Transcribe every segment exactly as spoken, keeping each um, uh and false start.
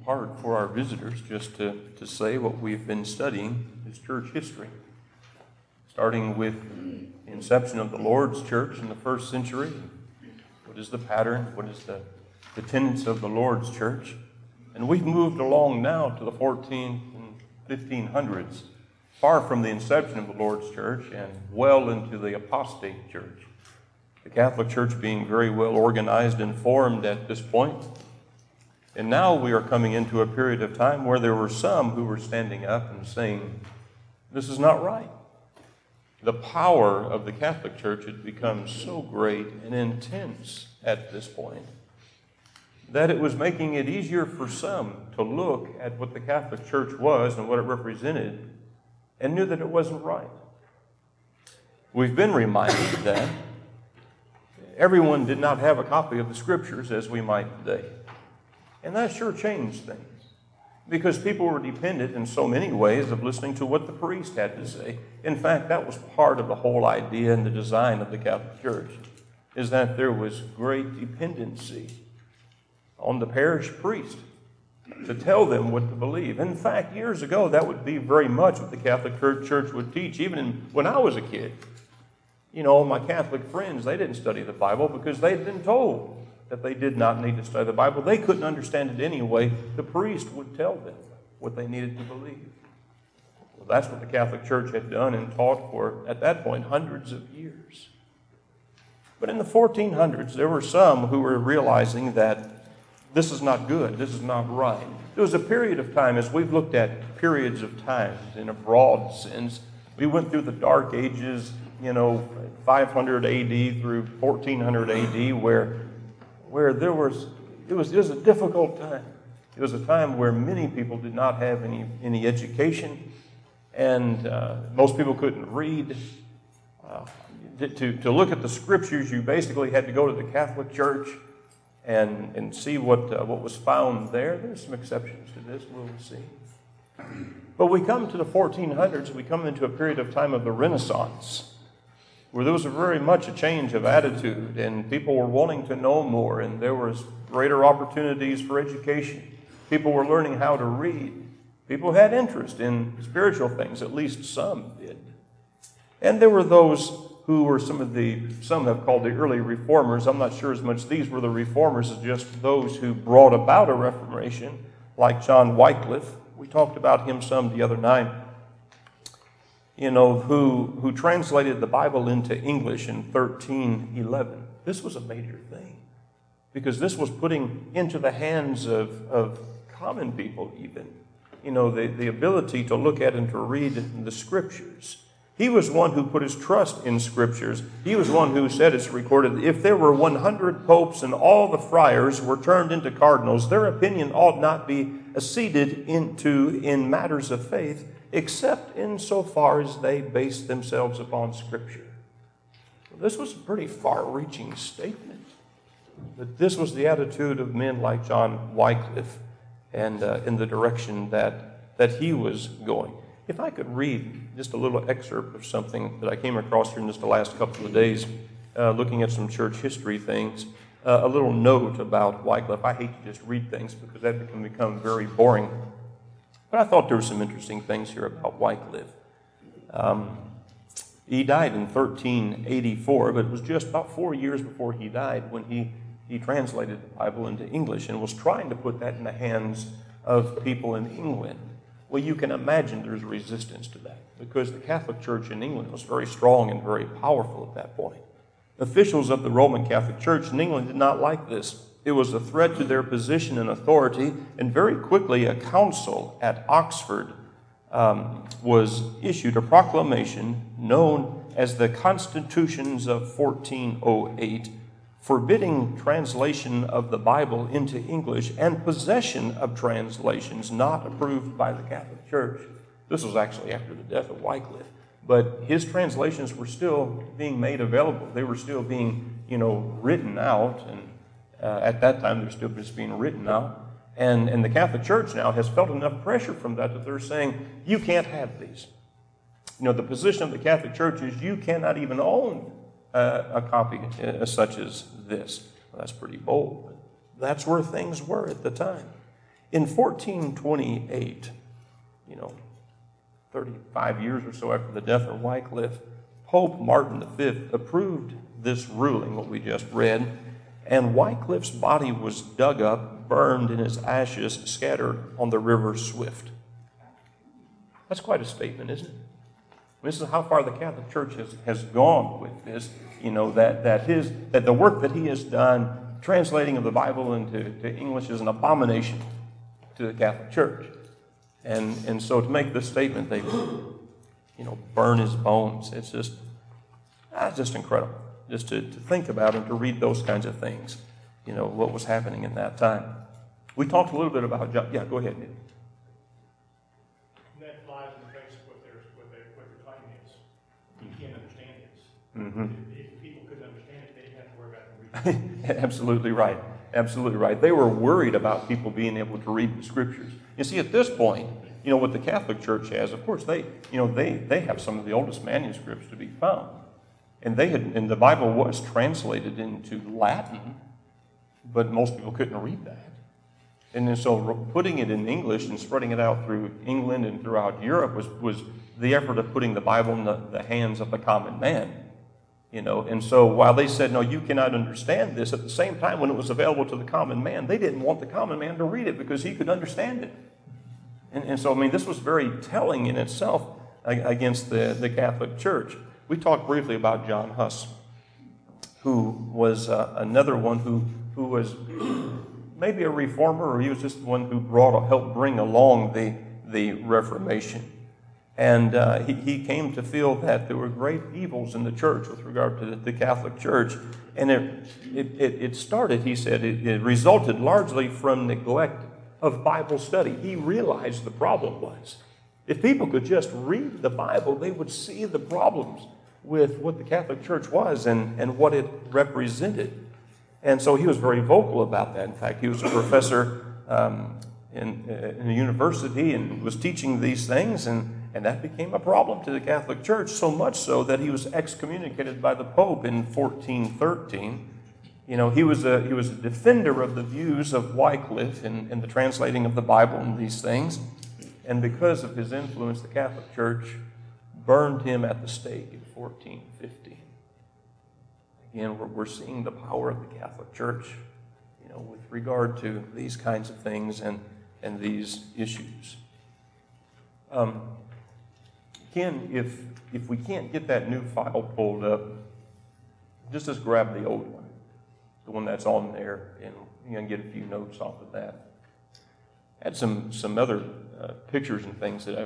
part for our visitors just to, to say what we've been studying is church history. Starting with the inception of the Lord's church in the first century. What is the pattern? What is the, the tenets of the Lord's church? And we've moved along now to the fourteenth and fifteen hundreds, far from the inception of the Lord's church and well into the apostate church. The Catholic Church being very well organized and formed at this point. And now we are coming into a period of time where there were some who were standing up and saying, this is not right. The power of the Catholic Church had become so great and intense at this point that it was making it easier for some to look at what the Catholic Church was and what it represented and knew that it wasn't right. We've been reminded that everyone did not have a copy of the Scriptures as we might today. And that sure changed things. Because people were dependent in so many ways of listening to what the priest had to say. In fact, that was part of the whole idea and the design of the Catholic Church, is that there was great dependency on the parish priest to tell them what to believe. In fact, years ago, that would be very much what the Catholic Church would teach, even in, when I was a kid. You know, my Catholic friends, they didn't study the Bible because they had been told that they did not need to study the Bible. They couldn't understand it anyway. The priest would tell them what they needed to believe. Well, that's what the Catholic Church had done and taught for, at that point, hundreds of years. But in the fourteen hundreds, there were some who were realizing that this is not good, this is not right. There was a period of time, as we've looked at periods of time in a broad sense, we went through the Dark Ages, you know, five hundred A D through fourteen hundred A D, where where there was, it was, it was a difficult time. It was a time where many people did not have any, any education, and uh, most people couldn't read. Uh, to, to look at the Scriptures, you basically had to go to the Catholic Church and, and see what, uh, what was found there. There's some exceptions to this, we'll see. But we come to the fourteen hundreds, we come into a period of time of the Renaissance, where there was a very much a change of attitude, and people were wanting to know more, and there was greater opportunities for education. People were learning how to read. People had interest in spiritual things, at least some did. And there were those who were some of the, some have called the early reformers. I'm not sure as much these were the reformers as just those who brought about a reformation, like John Wycliffe. We talked about him some the other night. You know, who, who translated the Bible into English in thirteen eleven. This was a major thing, because this was putting into the hands of, of common people even, you know, the, the ability to look at and to read the Scriptures. He was one who put his trust in Scriptures. He was one who said, it's recorded, if there were one hundred popes and all the friars were turned into cardinals, their opinion ought not be acceded into in matters of faith, except insofar as they based themselves upon Scripture. Well, this was a pretty far-reaching statement. But this was the attitude of men like John Wycliffe, and uh, in the direction that, that he was going. If I could read just a little excerpt of something that I came across here in just the last couple of days, uh, looking at some church history things, uh, a little note about Wycliffe. I hate to just read things because that can become very boring. But I thought there were some interesting things here about Wycliffe. Um, he died in thirteen eighty-four, but it was just about four years before he died when he, he translated the Bible into English and was trying to put that in the hands of people in England. Well, you can imagine there's resistance to that because the Catholic Church in England was very strong and very powerful at that point. Officials of the Roman Catholic Church in England did not like this. It was a threat to their position and authority, and very quickly a council at Oxford um, was issued a proclamation known as the Constitutions of fourteen oh eight, forbidding translation of the Bible into English and possession of translations not approved by the Catholic Church. This was actually after the death of Wycliffe, but his translations were still being made available. They were still being, you know, written out, and Uh, at that time, they're still just being written out. And, and the Catholic Church now has felt enough pressure from that that they're saying, you can't have these. You know, the position of the Catholic Church is you cannot even own uh, a copy uh, such as this. Well, that's pretty bold, but that's where things were at the time. In fourteen twenty-eight, you know, thirty-five years or so after the death of Wycliffe, Pope Martin the Fifth approved this ruling, what we just read, and Wycliffe's body was dug up, burned, and his ashes scattered on the river Swift. That's quite a statement, isn't it? This is how far the Catholic Church has, has gone with this, you know, that, that his that the work that he has done, translating of the Bible into to English, is an abomination to the Catholic Church. And and so to make this statement, they, you know, burn his bones. It's just, that's just incredible. Just to, to think about and to read those kinds of things, you know, what was happening in that time. We talked a little bit about, yeah, go ahead, Nick. That lies in the face of what their, what their, what their claim is. You can't understand this. Mm-hmm. If, if people couldn't understand it, they didn't have to worry about it reading. Absolutely right. Absolutely right. They were worried about people being able to read the Scriptures. You see, at this point, you know, what the Catholic Church has, of course, they, you know, they, they have some of the oldest manuscripts to be found. And they had, and the Bible was translated into Latin, but most people couldn't read that. And then so putting it in English and spreading it out through England and throughout Europe was, was the effort of putting the Bible in the, the hands of the common man. You know, and so while they said, no, you cannot understand this, at the same time, when it was available to the common man, they didn't want the common man to read it because he could understand it. And, and so, I mean, this was very telling in itself against the, the Catholic Church. We talked briefly about John Huss, who was uh, another one who, who was maybe a reformer, or he was just one who brought, helped bring along the, the Reformation. And uh, he, he came to feel that there were great evils in the church with regard to the, the Catholic Church. And it, it, it started, he said, it, it resulted largely from neglect of Bible study. He realized the problem was, if people could just read the Bible, they would see the problems with what the Catholic Church was and, and what it represented. And so he was very vocal about that. In fact, he was a professor um, in, uh, in a university and was teaching these things, and, and that became a problem to the Catholic Church, so much so that he was excommunicated by the Pope in fourteen thirteen. You know, he was a, he was a defender of the views of Wycliffe in, in the translating of the Bible and these things. And because of his influence, the Catholic Church burned him at the stake in fourteen fifty. Again, we're, we're seeing the power of the Catholic Church, you know, with regard to these kinds of things and, and these issues. Um, Ken, if, if we can't get that new file pulled up, just just grab the old one, the one that's on there, and you can get a few notes off of that. I had some, some other uh, pictures and things that I,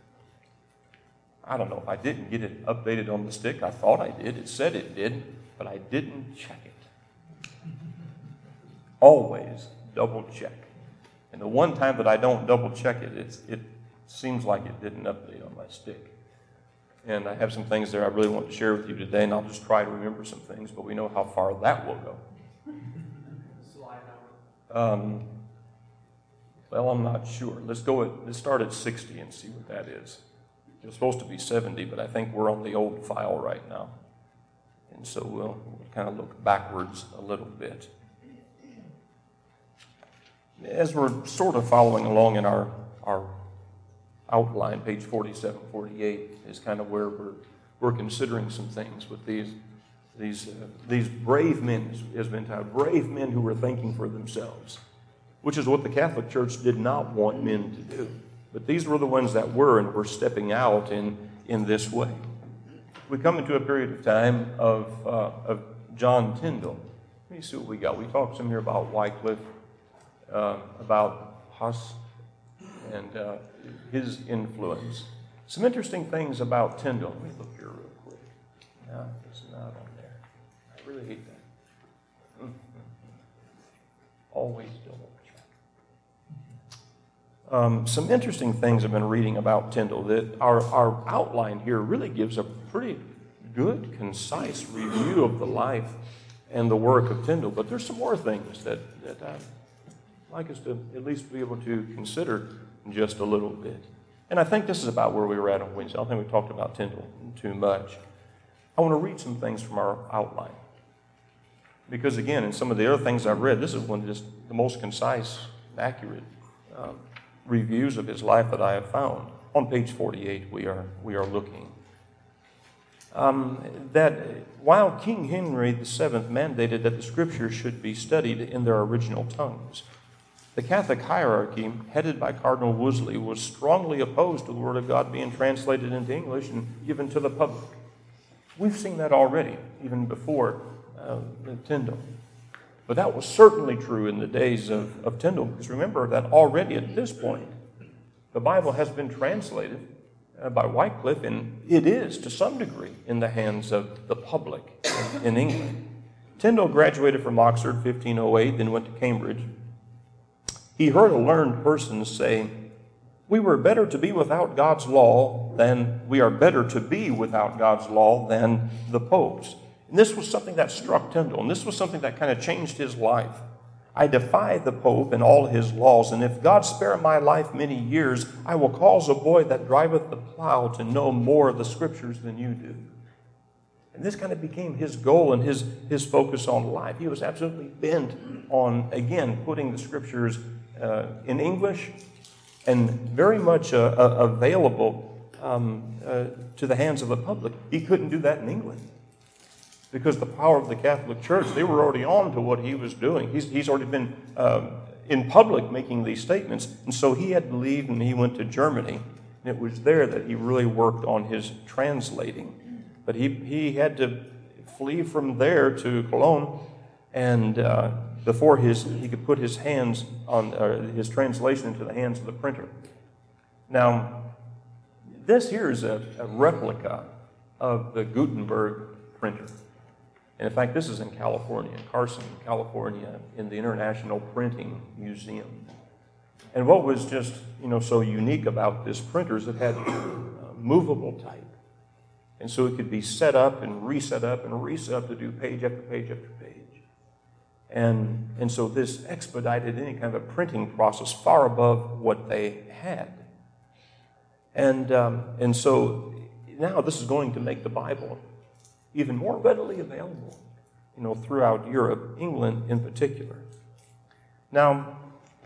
I don't know if I didn't get it updated on the stick. I thought I did. It said it did, but I didn't check it. Always double check. And the one time that I don't double check it, it's, it seems like it didn't update on my stick. And I have some things there I really want to share with you today, and I'll just try to remember some things, but we know how far that will go. Um, well, I'm not sure. Let's go at, let's start at sixty and see what that is. It's supposed to be seventy, but I think we're on the old file right now. And so we'll, we'll kind of look backwards a little bit. As we're sort of following along in our, our outline, page forty-seven, forty-eight is kind of where we're, we're considering some things with these, these, uh, these brave men, has been titled, brave men who were thinking for themselves, which is what the Catholic Church did not want men to do. But these were the ones that were and were stepping out in, in this way. We come into a period of time of, uh, of John Tyndall. Let me see what we got. We talked some here about Wycliffe, uh, about Huss, and uh, his influence. Some interesting things about Tyndall. Let me look here real quick. No, it's not on there. I really hate that. Mm-hmm. Always double check. Um, some interesting things I've been reading about Tyndall. That our, our outline here really gives a pretty good, concise review of the life and the work of Tyndall. But there's some more things that, that I'd like us to at least be able to consider just a little bit. And I think this is about where we were at on Wednesday. I don't think we talked about Tyndall too much. I want to read some things from our outline. Because again, in some of the other things I've read, this is one of just the most concise, accurate uh, reviews of his life that I have found. On page forty-eight, we are we are looking. Um, that while King Henry the Seventh mandated that the Scriptures should be studied in their original tongues, the Catholic hierarchy, headed by Cardinal Wolsey, was strongly opposed to the Word of God being translated into English and given to the public. We've seen that already, even before uh, Tyndale. But that was certainly true in the days of, of Tyndale, because remember that already at this point, the Bible has been translated uh, by Wycliffe, and it is, to some degree, in the hands of the public in, in England. Tyndale graduated from Oxford fifteen oh eight, then went to Cambridge. He heard a learned person say, "We were better to be without God's law than we are better to be without God's law than the popes." And this was something that struck Tyndale, and this was something that kind of changed his life. "I defy the Pope and all his laws, and if God spare my life many years, I will cause a boy that driveth the plow to know more of the Scriptures than you do." And this kind of became his goal and his, his focus on life. He was absolutely bent on, again, putting the Scriptures uh, in English and very much uh, uh, available um, uh, to the hands of the public. He couldn't do that in England, because the power of the Catholic Church, they were already on to what he was doing. He's, he's already been um, in public making these statements. And so he had to leave, and he went to Germany. And it was there that he really worked on his translating. But he, he had to flee from there to Cologne, and uh, before his he could put his hands on uh, his translation into the hands of the printer. Now, this here is a, a replica of the Gutenberg printer. And in fact, this is in California, Carson, California, in the International Printing Museum. And what was just, you know, so unique about this printer is it had uh, movable type. And so it could be set up and reset up and reset up to do page after page after page. And, and so this expedited any kind of a printing process far above what they had. And, um, and so now this is going to make the Bible even more readily available, you know, throughout Europe, England in particular. Now,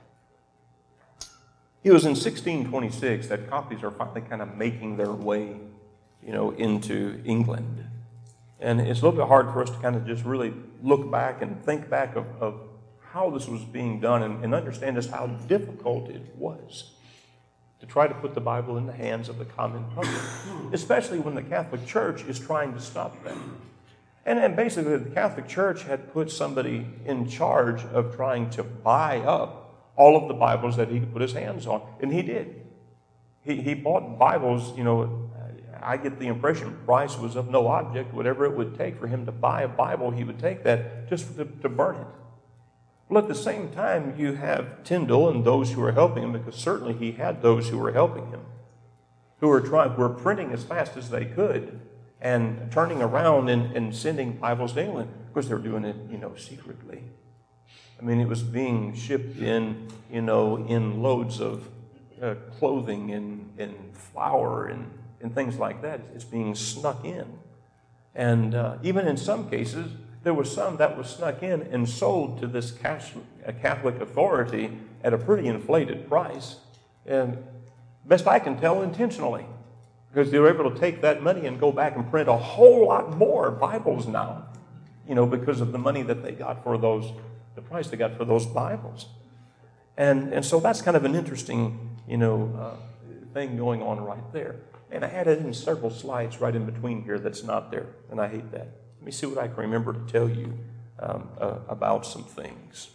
it was in sixteen twenty-six that copies are finally kind of making their way, you know, into England. And it's a little bit hard for us to kind of just really look back and think back of, of how this was being done and, and understand just how difficult it was to try to put the Bible in the hands of the common public, especially when the Catholic Church is trying to stop them. And, and basically, the Catholic Church had put somebody in charge of trying to buy up all of the Bibles that he could put his hands on, and he did. He, he bought Bibles, you know, I get the impression price was of no object. Whatever it would take for him to buy a Bible, he would take that just to, to burn it. Well, at the same time, you have Tyndale and those who are helping him, because certainly he had those who were helping him, who were trying, were printing as fast as they could and turning around and, and sending Bibles to England. Of course, they were doing it, you know, secretly. I mean, it was being shipped in, you know, in loads of uh, clothing and, and flour and, and things like that. It's being snuck in. And uh, even in some cases, there was some that was snuck in and sold to this Catholic authority at a pretty inflated price. And best I can tell, intentionally. Because they were able to take that money and go back and print a whole lot more Bibles now. You know, because of the money that they got for those, the price they got for those Bibles. And, and so that's kind of an interesting, you know, uh, thing going on right there. And I added in several slides right in between here that's not there. And I hate that. Let me see what I can remember to tell you um, uh, about some things.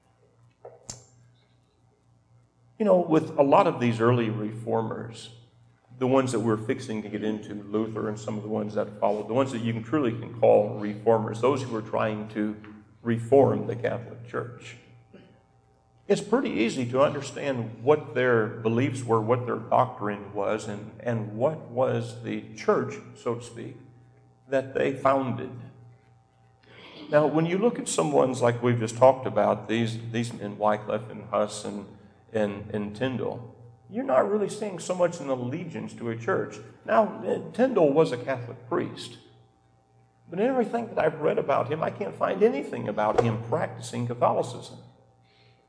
You know, with a lot of these early reformers, the ones that we're fixing to get into, Luther and some of the ones that followed, the ones that you can truly can call reformers, those who were trying to reform the Catholic Church. It's pretty easy to understand what their beliefs were, what their doctrine was, and, and what was the church, so to speak, that they founded. Now, when you look at some ones like we've just talked about, these these men, Wycliffe and Huss and, and, and Tyndale, you're not really seeing so much an allegiance to a church. Now, Tyndale was a Catholic priest, but in everything that I've read about him, I can't find anything about him practicing Catholicism.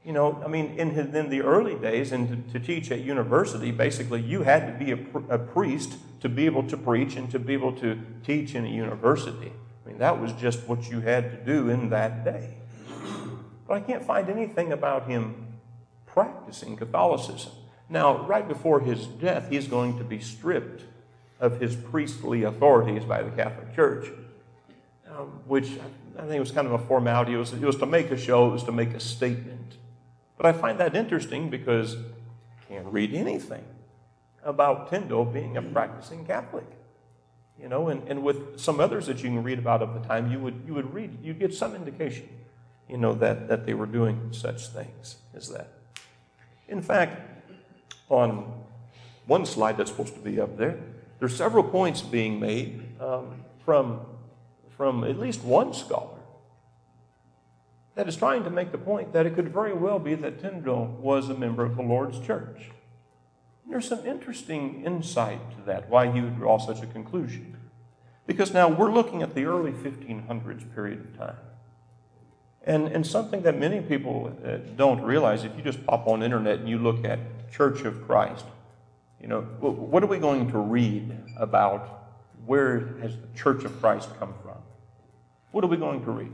You know, I mean, in, his, in the early days, and to, to teach at university, basically you had to be a, a priest to be able to preach and to be able to teach in a university. I mean, that was just what you had to do in that day. But I can't find anything about him practicing Catholicism. Now, right before his death, he's going to be stripped of his priestly authorities by the Catholic Church, um, which I think was kind of a formality. It was, it was to make a show, it was to make a statement. But I find that interesting because I can't read anything about Tyndale being a practicing Catholic. You know, and, and with some others that you can read about of the time, you would you would read, you get some indication, you know, that, that they were doing such things as that. In fact, on one slide that's supposed to be up there, there's several points being made um, from, from at least one scholar that is trying to make the point that it could very well be that Tyndale was a member of the Lord's Church. There's some interesting insight to that, why he would draw such a conclusion. Because now we're looking at the early fifteen hundreds period of time. And, and something that many people uh, don't realize, if you just pop on the internet and you look at Church of Christ, you know, what are we going to read about where has the Church of Christ come from? What are we going to read?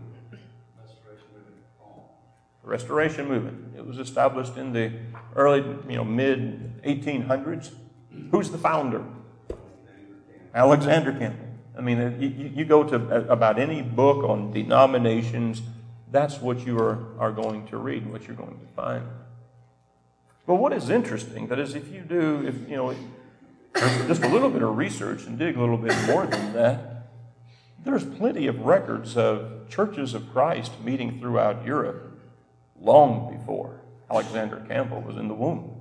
The Restoration Movement. It was established in the early, you know, mid eighteen hundreds. Who's the founder? Alexander Campbell. I mean, you, you go to about any book on denominations, that's what you are, are going to read, what you're going to find. But what is interesting, that is, if you do, if you know, just a little bit of research and dig a little bit more than that, there's plenty of records of churches of Christ meeting throughout Europe long before Alexander Campbell was in the womb.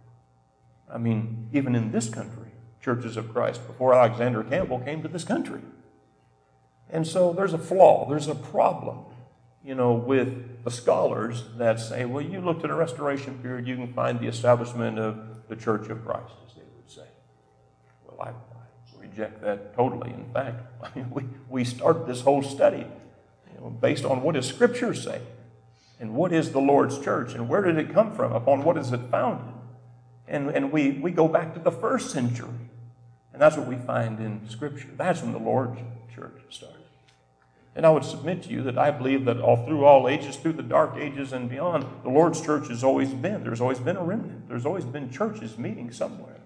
I mean, even in this country, churches of Christ, before Alexander Campbell came to this country. And so there's a flaw, there's a problem, you know, with the scholars that say, well, you look to the Restoration period, you can find the establishment of the Church of Christ, as they would say. Well, I, I reject that totally. In fact, I mean, we, we started this whole study, you know, based on what does Scripture say? And what is the Lord's church? And where did it come from? Upon what is it founded? And, and we, we go back to the first century. And that's what we find in Scripture. That's when the Lord's church started. And I would submit to you that I believe that all through all ages, through the dark ages and beyond, the Lord's church has always been. There's always been a remnant. There's always been churches meeting somewhere.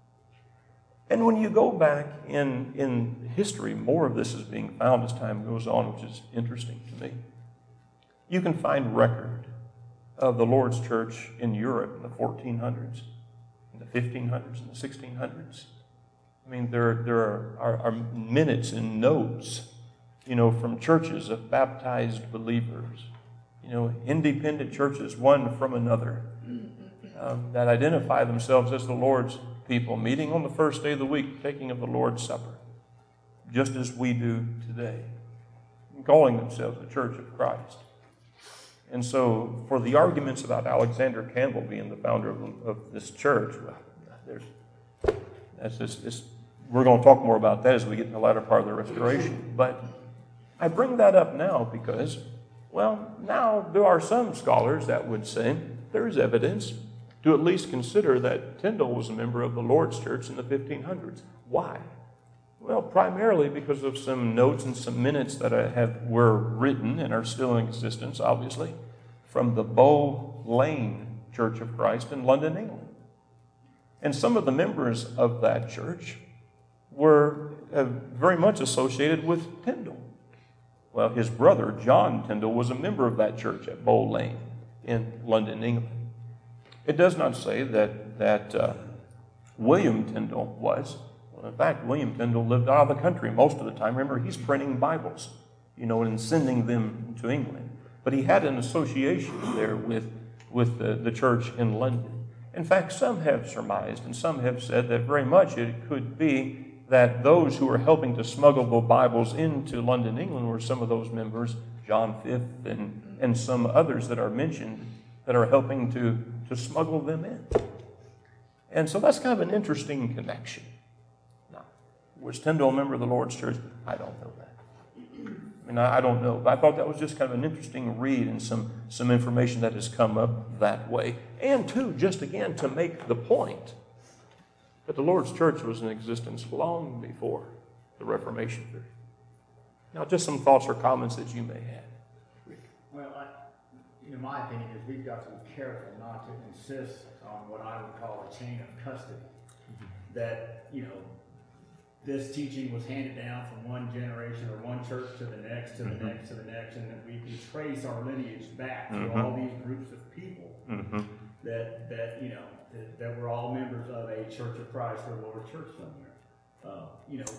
And when you go back in, in history, more of this is being found as time goes on, which is interesting to me. You can find record of the Lord's church in Europe in the fourteen hundreds, in the fifteen hundreds, in the sixteen hundreds. I mean, there, there are, are, are minutes and notes, you know, from churches of baptized believers, you know, independent churches, one from another, um, that identify themselves as the Lord's people, meeting on the first day of the week, taking of the Lord's Supper, just as we do today, calling themselves the Church of Christ. And so, for the arguments about Alexander Campbell being the founder of, of this church, well, there's, that's just, it's, we're going to talk more about that as we get in the latter part of the Restoration. But I bring that up now because, well, now there are some scholars that would say there is evidence to at least consider that Tyndale was a member of the Lord's Church in the fifteen hundreds. Why? Well, primarily because of some notes and some minutes that I have were written and are still in existence, obviously, from the Bow Lane Church of Christ in London, England. And some of the members of that church were uh, very much associated with Tyndale. Well, his brother, John Tyndale, was a member of that church at Bow Lane in London, England. It does not say that, that uh, William Tyndale was. In fact, William Tyndale lived out of the country most of the time. Remember, he's printing Bibles, you know, and sending them to England. But he had an association there with, with the, the church in London. In fact, some have surmised and some have said that very much it could be that those who were helping to smuggle the Bibles into London, England, were some of those members, John Fifth and, and some others that are mentioned, that are helping to, to smuggle them in. And so that's kind of an interesting connection. Was Tyndale a member of the Lord's church? I don't know that. I mean, I, I don't know. But I thought that was just kind of an interesting read and some, some information that has come up that way. And, too, just again, to make the point that the Lord's church was in existence long before the Reformation period. Now, just some thoughts or comments that you may have. Well, I, you know, my opinion is we've got to be careful not to insist on what I would call a chain of custody. Mm-hmm. That, you know, this teaching was handed down from one generation or one church to the next, to the mm-hmm. next, to the next, and that we can trace our lineage back mm-hmm. through all these groups of people mm-hmm. that, that, you know, that, that were all members of a Church of Christ or Lord Church somewhere. Uh, you know,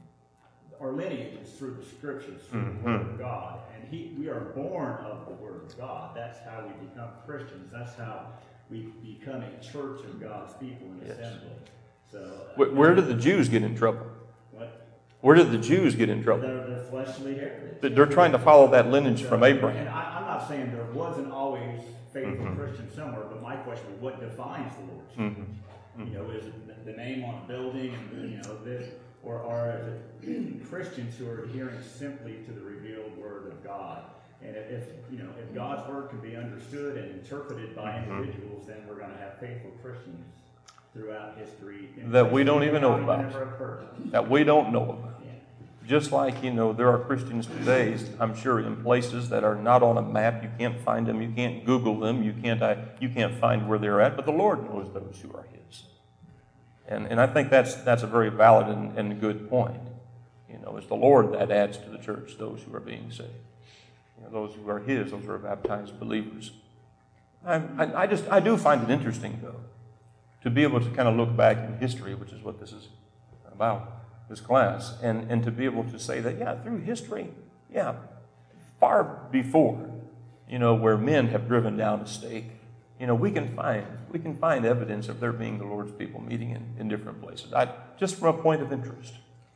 our lineage is through the Scriptures, through mm-hmm. the Word of God, and he, we are born of the Word of God. That's how we become Christians. That's how we become a church of God's people in yes. assembly. So, where, where did the Jews get in trouble? What? Where did the Jews get in trouble? They're, they're fleshly heritage. They're trying to follow that lineage so, from Abraham. And I, I'm not saying there wasn't always faithful mm-hmm. Christians somewhere, but my question is, what defines the Lord's church? Mm-hmm. You know, is it the, the name on a building, and you know this, or are it Christians who are adhering simply to the revealed Word of God? And if, if you know, if God's Word can be understood and interpreted by mm-hmm. individuals, then we're going to have faithful Christians throughout history that we don't even know about, that we don't know about. Yeah. Just like, you know, there are Christians today, I'm sure, in places that are not on a map. You can't find them. You can't Google them. You can't, I, you can't find where they're at. But the Lord knows those who are His. And, and I think that's, that's a very valid and, and good point. You know, it's the Lord that adds to the church those who are being saved. You know, those who are His, those who are baptized believers. I, I, I just, I do find it interesting, though, to be able to kind of look back in history, which is what this is about, this class, and, and to be able to say that, yeah, through history, yeah, far before, you know, where men have driven down a stake, you know, we can find we can find evidence of there being the Lord's people meeting in, in different places. I, just from a point of interest.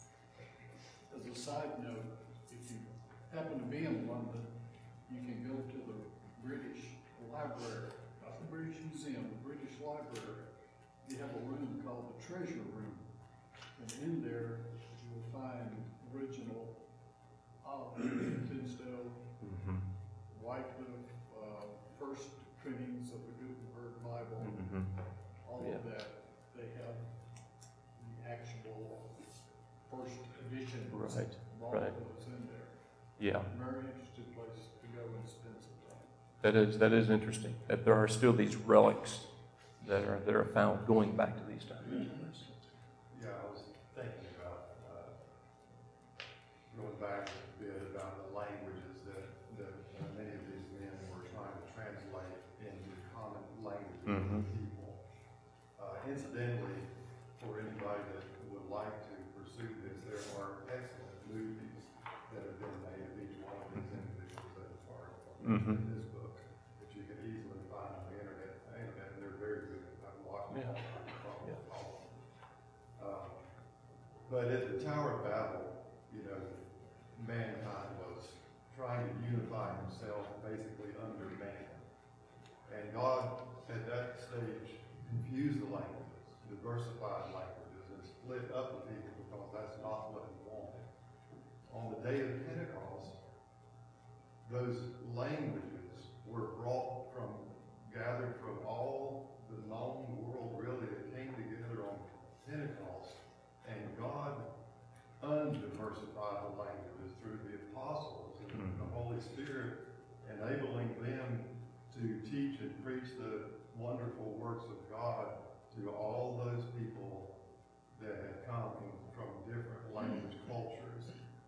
As a side note, if you happen to be in London, you can go to the British Library, not the British Museum, the British Library. You have a room called the Treasure Room, and in there you will find original Oliver Tisdale, mm-hmm. Wycliffe, uh, first printings of the Gutenberg Bible, mm-hmm. all yeah. of that. They have the actual first editions right. of all right. of those in there. Yeah. Very interesting place to go and spend some time. That is that is interesting. That there are still these relics that are that are found going back to these times. Yeah, I was thinking about uh, going back a bit about the languages that, that uh, many of these men were trying to translate into common languages mm-hmm. of people. Uh, incidentally, for anybody that would like to pursue this, there are excellent movies that have been made of each one of these individuals that are part of mm-hmm. this book that you can easily find on the internet. And they're very good. I've watched them all. Yeah. all. Um, but at the Tower of Babel, you know, mankind was trying to unify himself basically under man. And God, at that stage, confused the languages, diversified languages, and split up the people because that's not what he wanted. On the day of Pentecost, those languages were brought from gathered from all the known world, really, that came together on Pentecost, and God undiversified the languages through the apostles and mm-hmm. the Holy Spirit, enabling them to teach and preach the wonderful works of God to all those people that had come from, from different language cultures.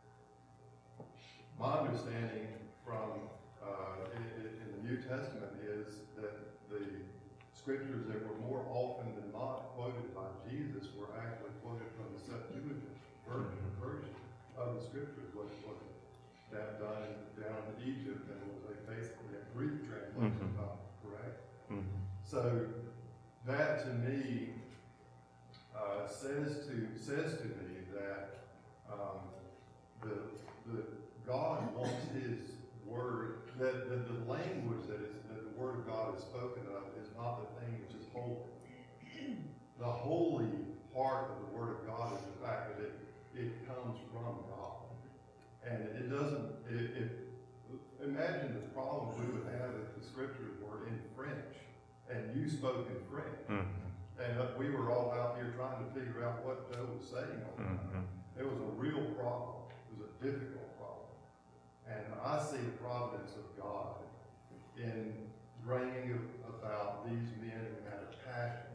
My understanding from uh, in, in the New Testament is that the scriptures that were more often than not quoted by Jesus were actually quoted from the Septuagint version, version of the scriptures, which was that done down in Egypt and was a, basically a Greek translation mm-hmm. of it, correct? Mm-hmm. So that to me uh, says to says to me that um, the the God wants His word, that the, the language that is that the word of God is spoken of is not the thing which is holy. The holy part of the word of God is the fact that it, it comes from God. And it doesn't, it, it, imagine the problem we would have if the scriptures were in French and you spoke in French. Mm-hmm. And uh, we were all out here trying to figure out what Joe was saying all the time. Mm-hmm. It was a real problem. It was a difficult problem. And I see the providence of God in bringing about these men who had a passion,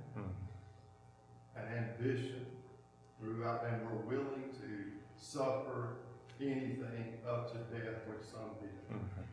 Mm-hmm. an ambition throughout, and were willing to suffer anything up to death, which some did. Mm-hmm.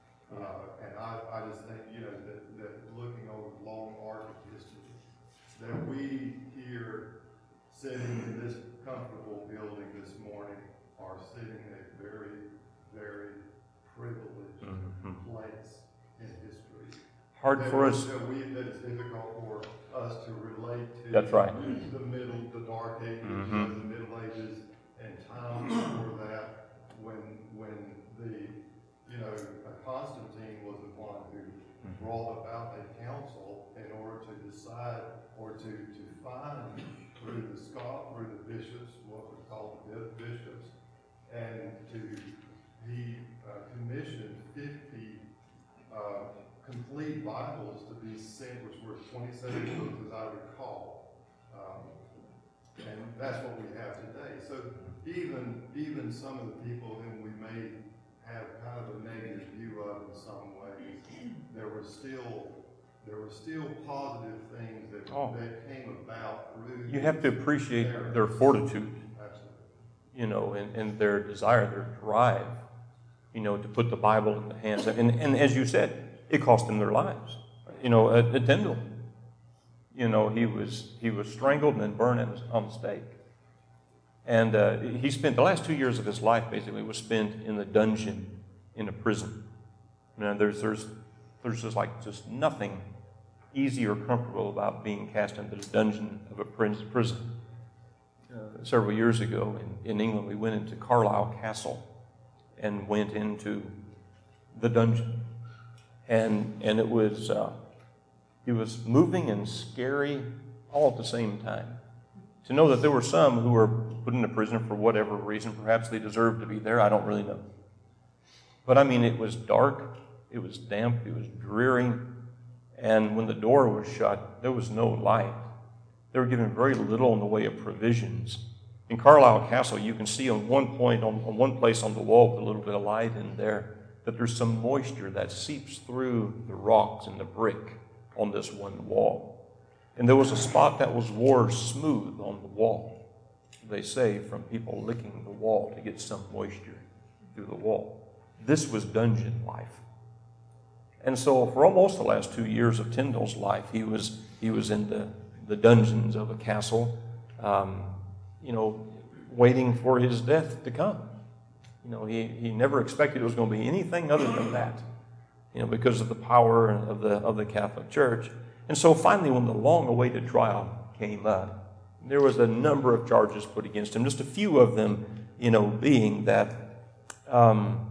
Uh, and I, I just think, you know, that, that looking over the long arc of history, that we here sitting in this comfortable building this morning are sitting in a very, very privileged Mm-hmm. place in history. Hard That for is- us. That we, that is difficult for us to relate to. That's right. The middle, the dark ages, Mhm. the middle ages, and times before that, when, when the, you know, Constantine was the one who brought about a council in order to decide or to, to find through the Scot, through the bishops, what we call the bishops, and to, he uh, commissioned fifty uh, complete Bibles to be sent, which were twenty-seven books, as I recall. Um, and that's what we have today. So even, even some of the people whom we may have kind of a negative view of in some ways, there were still, there were still positive things that, Oh. that came about through. You have to appreciate their fortitude, Absolutely. you know, and, and their desire, their drive, you know, to put the Bible in the hands of, and, and as you said, it cost them their lives. You know, at, at Tyndale, you know, he was he was strangled and then burned on on the stake. And uh, he spent the last two years of his life basically was spent in the dungeon in a prison. You know, there's there's there's just like just nothing easy or comfortable about being cast into the dungeon of a prison. Uh, several years ago in, in England, we went into Carlisle Castle and went into the dungeon. And and it was uh, it was moving and scary all at the same time. To know that there were some who were put into prison for whatever reason, perhaps they deserved to be there, I don't really know. But I mean, it was dark, it was damp, it was dreary, and when the door was shut, there was no light. They were given very little in the way of provisions. In Carlisle Castle, you can see on one point, on, on one place on the wall with a little bit of light in there, that there's some moisture that seeps through the rocks and the brick on this one wall. And there was a spot that was worn smooth on the wall, they say, from people licking the wall to get some moisture through the wall. This was dungeon life. And so for almost the last two years of Tyndale's life, he was he was in the, the dungeons of a castle, um, you know, waiting for his death to come. You know, he, he never expected it was going to be anything other than that, you know, because of the power of the of the Catholic Church. And so finally, when the long-awaited trial came up, there was a number of charges put against him, just a few of them, you know, being that um,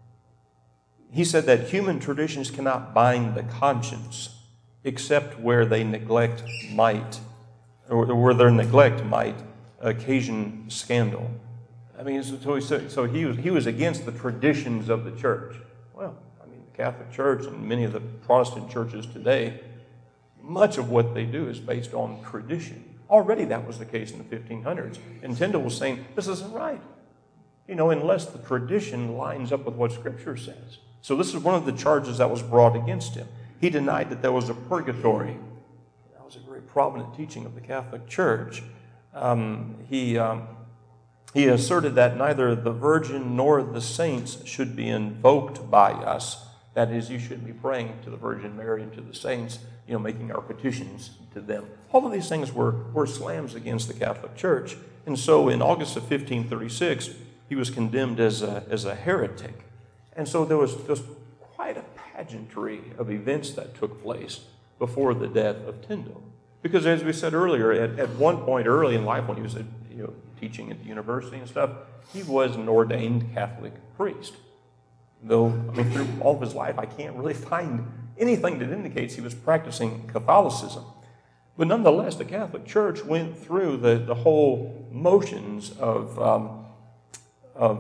he said that human traditions cannot bind the conscience except where they neglect might, or where their neglect might occasion scandal. I mean, so he, said, so he was he was against the traditions of the church. Well, I mean, the Catholic Church and many of the Protestant churches today, much of what they do is based on tradition. Already that was the case in the fifteen hundreds. And Tyndale was saying, this isn't right. You know, unless the tradition lines up with what Scripture says. So this is one of the charges that was brought against him. He denied that there was a purgatory. That was a very prominent teaching of the Catholic Church. Um, he, um, he asserted that neither the Virgin nor the saints should be invoked by us. That is, you shouldn't be praying to the Virgin Mary and to the saints, you know, making our petitions to them. All of these things were, were slams against the Catholic Church. And so in August of fifteen thirty-six, he was condemned as a, as a heretic. And so there was just quite a pageantry of events that took place before the death of Tyndale. Because as we said earlier, at, at one point early in life when he was you know, teaching at the university and stuff, he was an ordained Catholic priest. Though, I mean, through all of his life, I can't really find anything that indicates he was practicing Catholicism. But nonetheless, the Catholic Church went through the, the whole motions of, um, of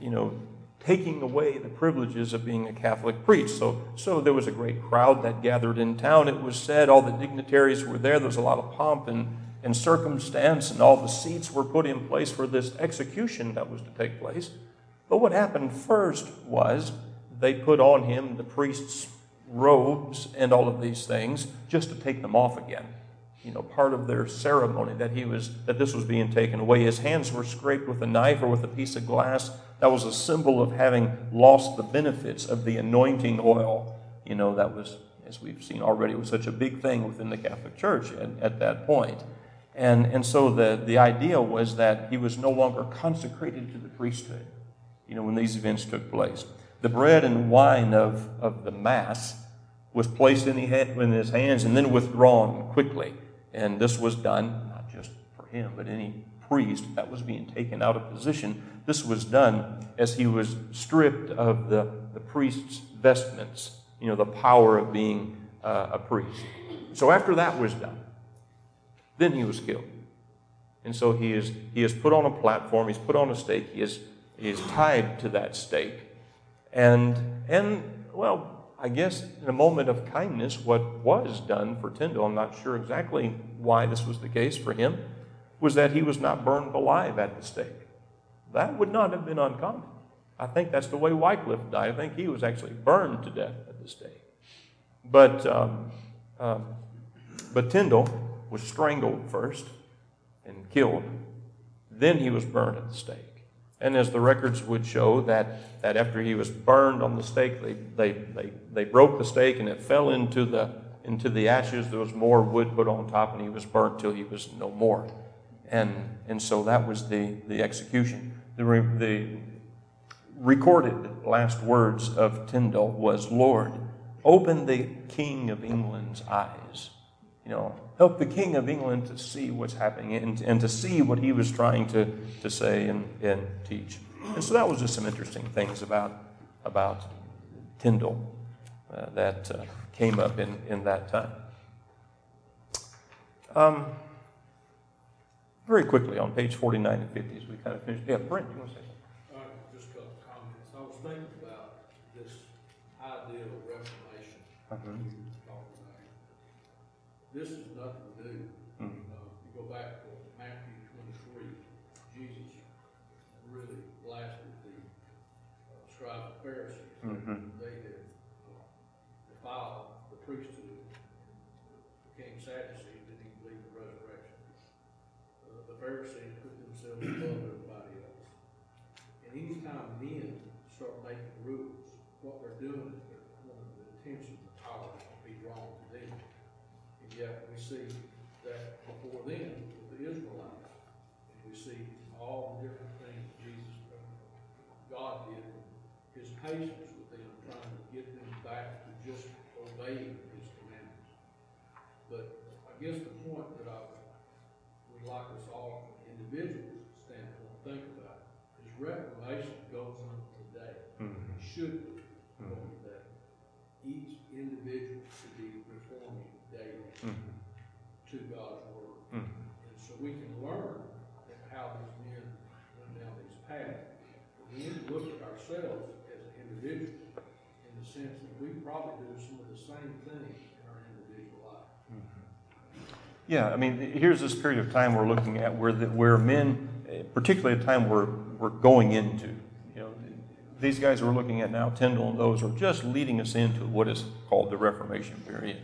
you know, taking away the privileges of being a Catholic priest. So, so there was a great crowd that gathered in town. It was said all the dignitaries were there. There was a lot of pomp and, and circumstance, and all the seats were put in place for this execution that was to take place. But what happened first was they put on him the priest's robes and all of these things just to take them off again. You know, part of their ceremony that he was that this was being taken away. His hands were scraped with a knife or with a piece of glass. That was a symbol of having lost the benefits of the anointing oil. You know, that was, as we've seen already, was such a big thing within the Catholic Church at, at that point. And, and so the, the idea was that he was no longer consecrated to the priesthood, you know, when these events took place. The bread and wine of, of the Mass was placed in, the, in his hands and then withdrawn quickly. And this was done, not just for him, but any priest that was being taken out of position. This was done as he was stripped of the, the priest's vestments, you know, the power of being uh, a priest. So after that was done, then he was killed. And so he is he is put on a platform, he's put on a stake, he is, he is tied to that stake. And, and well, I guess in a moment of kindness, what was done for Tyndale, I'm not sure exactly why this was the case for him, was that he was not burned alive at the stake. That would not have been uncommon. I think that's the way Wycliffe died. I think he was actually burned to death at the stake. But, um, um, but Tyndale was strangled first and killed. Then he was burned at the stake. And as the records would show, that, that after he was burned on the stake, they, they, they, they broke the stake and it fell into the, into the ashes. There was more wood put on top and he was burnt till he was no more. And, and so that was the, the execution. The, re, the recorded last words of Tyndale was, "Lord, open the King of England's eyes." You know, help the King of England to see what's happening and, and to see what he was trying to, to say and, and teach. And so that was just some interesting things about, about Tyndale uh, that uh, came up in, in that time. Um, very quickly on page forty-nine and fifty as we kind of finish. Yeah, Brent, you want to say something? Uh, just a couple of comments. I was thinking about this idea of reformation. Uh-huh. This is nothing new. Mm-hmm. Uh, you go back to Matthew twenty-three, Jesus really blasted the uh, scribes and Pharisees. Mm-hmm. They had uh, defiled the priesthood, became Sadducees, didn't even believe in the resurrection. Uh, the Pharisees put themselves above everybody else. And anytime men start making rules, what they're doing is they're wanting the attention, the power to be drawn to them. And yet we see that before then with the Israelites, and we see all the different things Jesus, uh, God did, his patience with them, trying to get them back to just obeying his commandments. But I guess the point that I would like us all, from an individual standpoint, think about is reformation goes on today. Mm-hmm. It should be going today. Each individual should be reforming daily Mm-hmm. to God's word. Mm-hmm. And so we can learn how these men went down these paths. But we need to look at ourselves as individuals in the sense that we probably do some of the same things in our individual life. Yeah, I mean, here's this period of time we're looking at where the, where men, particularly a time we're, we're going into, you know, these guys we're looking at now, Tyndale and those, are just leading us into what is called the Reformation period.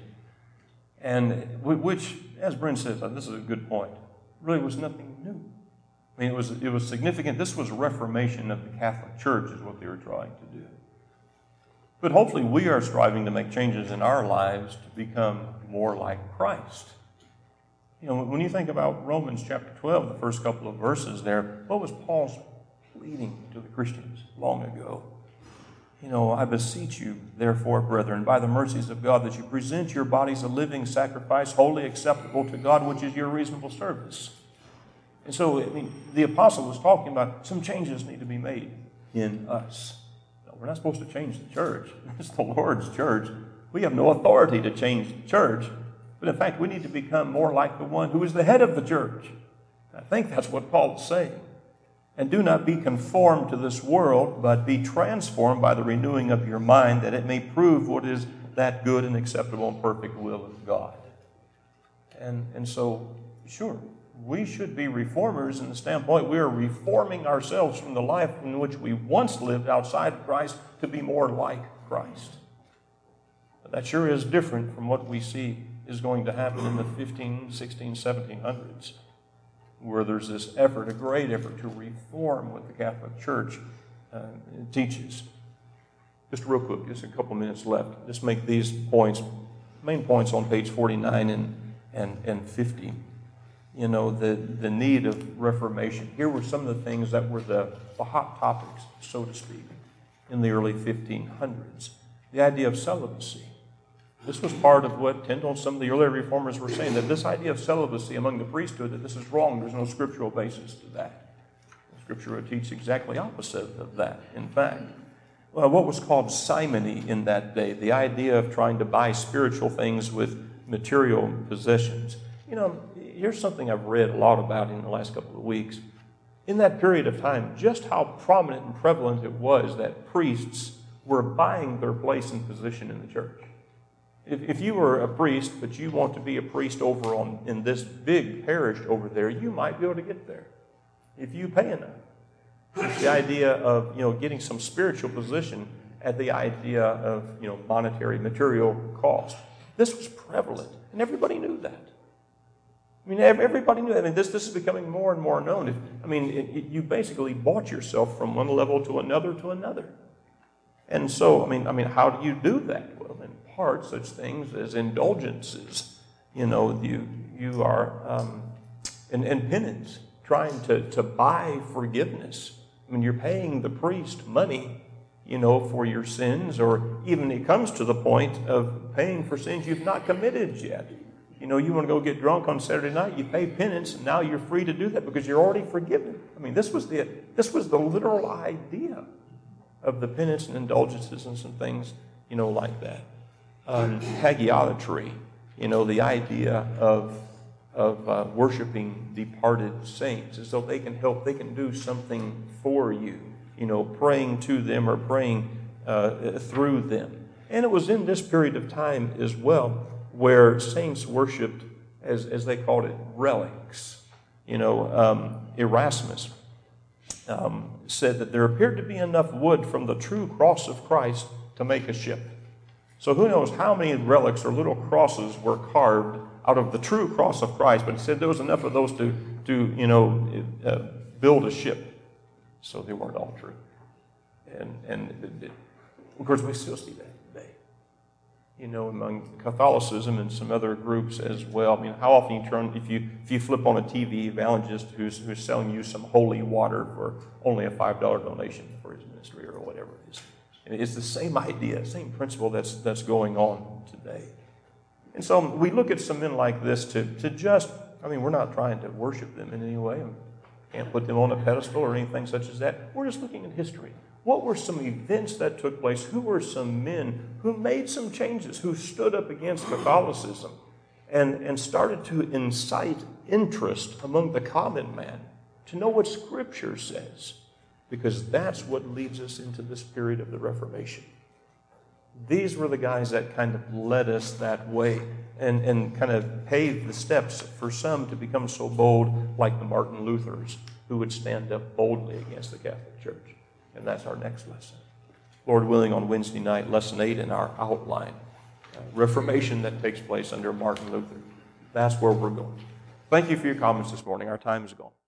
And which, as Brent says, this is a good point, really was nothing new. I mean, it was, it was significant. This was reformation of the Catholic Church is what they were trying to do. But hopefully we are striving to make changes in our lives to become more like Christ. You know, when you think about Romans chapter twelve, the first couple of verses there, what was Paul's pleading to the Christians long ago? You know, I beseech you, therefore, brethren, by the mercies of God, that you present your bodies a living sacrifice, wholly acceptable to God, which is your reasonable service. And so, I mean, the apostle was talking about some changes need to be made in us. No, we're not supposed to change the church. It's the Lord's church. We have no authority to change the church. But in fact, we need to become more like the one who is the head of the church. I think that's what Paul is saying. And do not be conformed to this world, but be transformed by the renewing of your mind, that it may prove what is that good and acceptable and perfect will of God. And, and so, sure, we should be reformers in the standpoint we are reforming ourselves from the life in which we once lived outside of Christ to be more like Christ. But that sure is different from what we see is going to happen in the fifteen, sixteen, seventeen hundreds, where there's this effort, a great effort to reform what the Catholic Church uh, teaches. Just real quick, just a couple minutes left. Just make these points, main points on page forty-nine and, and, and fifty. You know, the, the need of reformation. Here were some of the things that were the, the hot topics, so to speak, in the early fifteen hundreds. The idea of celibacy. This was part of what Tyndale and some of the earlier reformers were saying, that this idea of celibacy among the priesthood, that this is wrong. There's no scriptural basis to that. Scripture would teach exactly opposite of that, in fact. Well, what was called simony in that day, the idea of trying to buy spiritual things with material possessions. You know, here's something I've read a lot about in the last couple of weeks. In that period of time, just how prominent and prevalent it was that priests were buying their place and position in the church. If, if you were a priest, but you want to be a priest over on in this big parish over there, you might be able to get there if you pay enough. It's the idea of, you know, getting some spiritual position at the idea of, you know, monetary, material cost. This was prevalent, and everybody knew that. I mean, everybody knew that. I mean, this, this is becoming more and more known. If, I mean, it, it, you basically bought yourself from one level to another to another. And so, I mean, I mean, how do you do that? Well, in part, such things as indulgences. You know, you you are, um, and, and penance, trying to, to buy forgiveness. I mean, you're paying the priest money, you know, for your sins, or even it comes to the point of paying for sins you've not committed yet. You know, you want to go get drunk on Saturday night, you pay penance, and now you're free to do that because you're already forgiven. I mean, this was the this was the literal idea of the penance and indulgences and some things, you know, like that. Um, hagiolatry, you know, the idea of of uh, worshiping departed saints, as though they can help, they can do something for you, you know, praying to them or praying uh, through them. And it was in this period of time as well where saints worshipped, as, as they called it, relics. You know, um, Erasmus um, said that there appeared to be enough wood from the true cross of Christ to make a ship. So who knows how many relics or little crosses were carved out of the true cross of Christ, but he said there was enough of those to, to you know, uh, build a ship. So they weren't all true. And, and it, it, of course, we still see that today. You know, among Catholicism and some other groups as well. I mean, how often you turn, if you if you flip on a T V evangelist who's who's selling you some holy water for only a five dollar donation for his ministry or whatever it is. And it's the same idea, same principle that's that's going on today. And so we look at some men like this to, to just, I mean, we're not trying to worship them in any way. We can't put them on a pedestal or anything such as that. We're just looking at history. What were some events that took place? Who were some men who made some changes, who stood up against Catholicism and, and started to incite interest among the common man to know what Scripture says? Because that's what leads us into this period of the Reformation. These were the guys that kind of led us that way and, and kind of paved the steps for some to become so bold, like the Martin Luthers, who would stand up boldly against the Catholic Church. And that's our next lesson. Lord willing, on Wednesday night, lesson eight in our outline, uh, Reformation that takes place under Martin Luther. That's where we're going. Thank you for your comments this morning. Our time is gone.